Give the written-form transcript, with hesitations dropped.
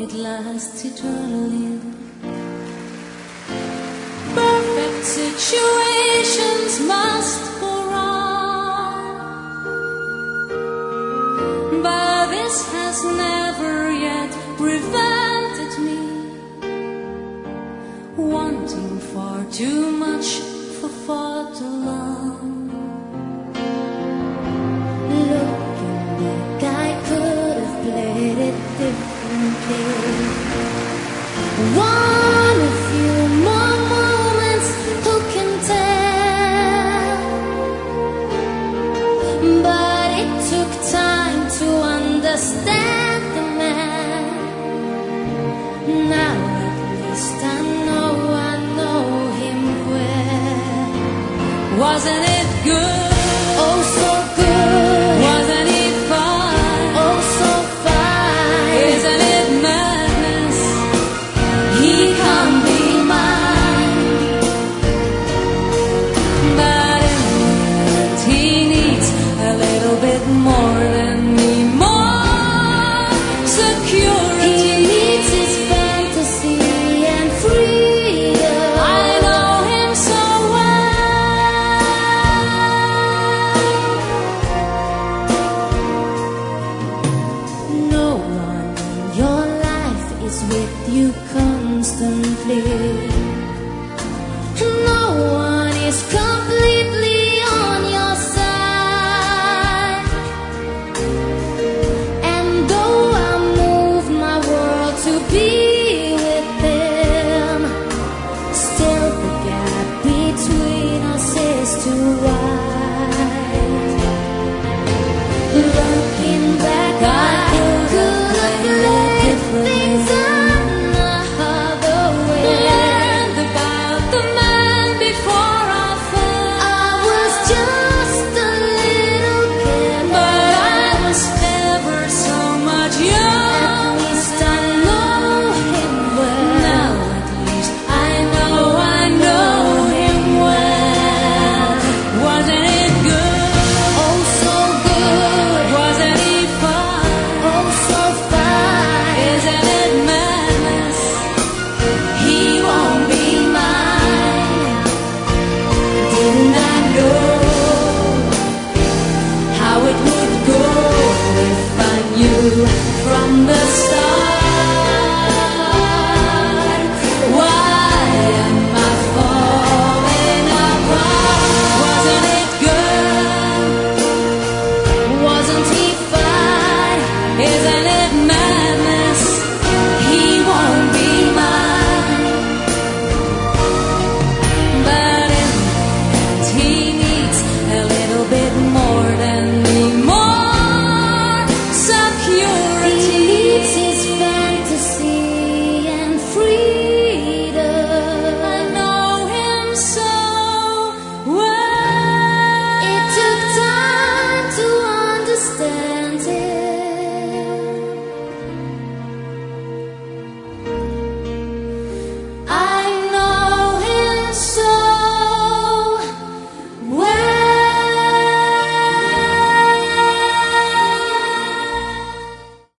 it lasts eternally. Perfect situations must go wrong, but this has never yet prevented me wanting far too much for far too long. Looking back, I could have played it differently. One a few more moments, who can tell? But it took time to understand the man. Now at least I know him well. Wasn't it good?